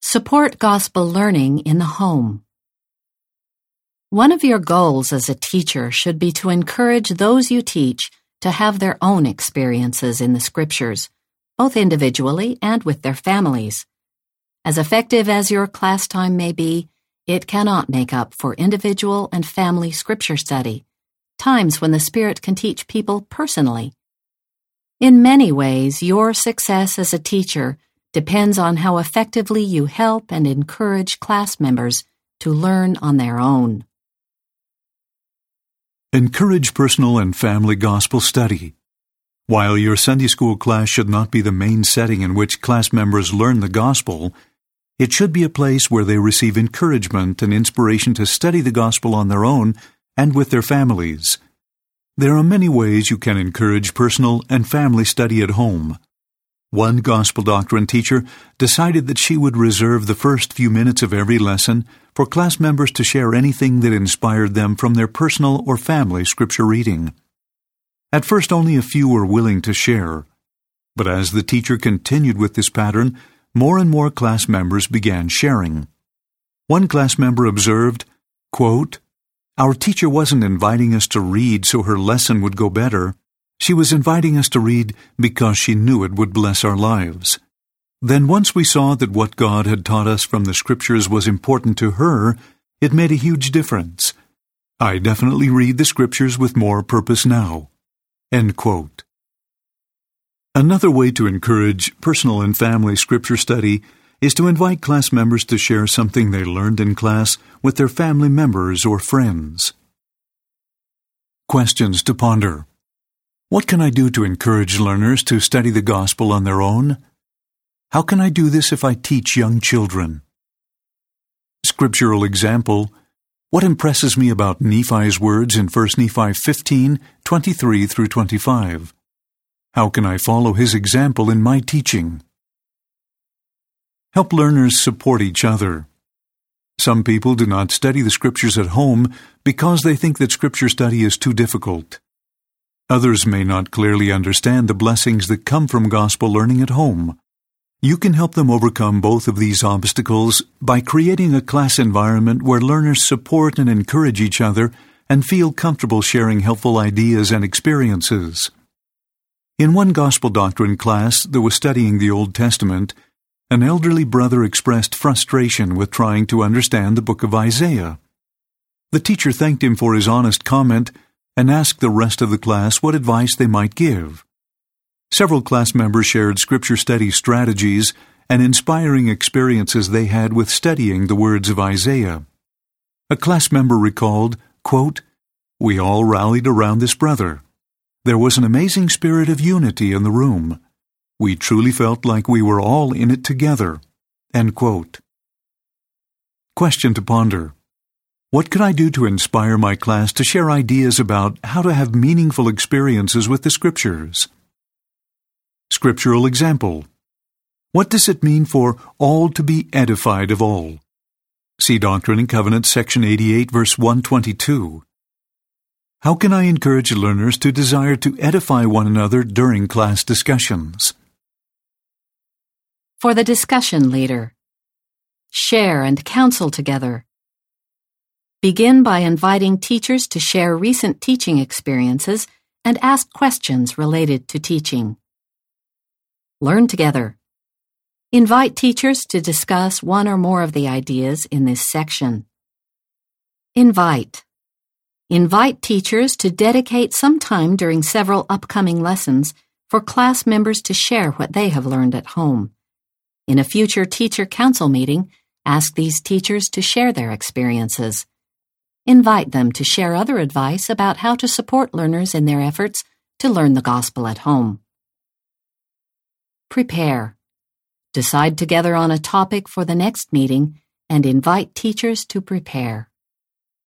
Support gospel learning in the home. One of your goals as a teacher should be to encourage those you teach to have their own experiences in the Scriptures, both individually and with their families. As effective as your class time may be, it cannot make up for individual and family Scripture study, times when the Spirit can teach people personally. In many ways, your success as a teacher depends on how effectively you help and encourage class members to learn on their own. Encourage personal and family gospel study. While your Sunday school class should not be the main setting in which class members learn the gospel, it should be a place where they receive encouragement and inspiration to study the gospel on their own and with their families. There are many ways you can encourage personal and family study at home. One gospel doctrine teacher decided that she would reserve the first few minutes of every lesson for class members to share anything that inspired them from their personal or family Scripture reading. At first, only a few were willing to share. But as the teacher continued with this pattern, more and more class members began sharing. One class member observed, quote, "Our teacher wasn't inviting us to read so her lesson would go better. She was inviting us to read because she knew it would bless our lives. Then once we saw that what God had taught us from the Scriptures was important to her, it made a huge difference. I definitely read the Scriptures with more purpose now." End quote. Another way to encourage personal and family Scripture study is to invite class members to share something they learned in class with their family members or friends. Questions to ponder. What can I do to encourage learners to study the gospel on their own? How can I do this if I teach young children? Scriptural example. What impresses me about Nephi's words in 1 Nephi 15:23 through 25? How can I follow his example in my teaching? Help learners support each other. Some people do not study the Scriptures at home because they think that Scripture study is too difficult. Others may not clearly understand the blessings that come from gospel learning at home. You can help them overcome both of these obstacles by creating a class environment where learners support and encourage each other and feel comfortable sharing helpful ideas and experiences. In one gospel doctrine class that was studying the Old Testament, an elderly brother expressed frustration with trying to understand the book of Isaiah. The teacher thanked him for his honest comment and asked the rest of the class what advice they might give. Several class members shared Scripture study strategies and inspiring experiences they had with studying the words of Isaiah. A class member recalled, quote, "We all rallied around this brother. There was an amazing spirit of unity in the room. We truly felt like we were all in it together." End quote. Question to ponder. What could I do to inspire my class to share ideas about how to have meaningful experiences with the Scriptures? Scriptural example. What does it mean for all to be edified of all? See Doctrine and Covenants, section 88, verse 122. How can I encourage learners to desire to edify one another during class discussions? For the discussion leader. Share and counsel together. Begin by inviting teachers to share recent teaching experiences and ask questions related to teaching. Learn together. Invite teachers to discuss one or more of the ideas in this section. Invite. Invite teachers to dedicate some time during several upcoming lessons for class members to share what they have learned at home. In a future teacher council meeting, ask these teachers to share their experiences. Invite them to share other advice about how to support learners in their efforts to learn the gospel at home. Prepare. Decide together on a topic for the next meeting and invite teachers to prepare.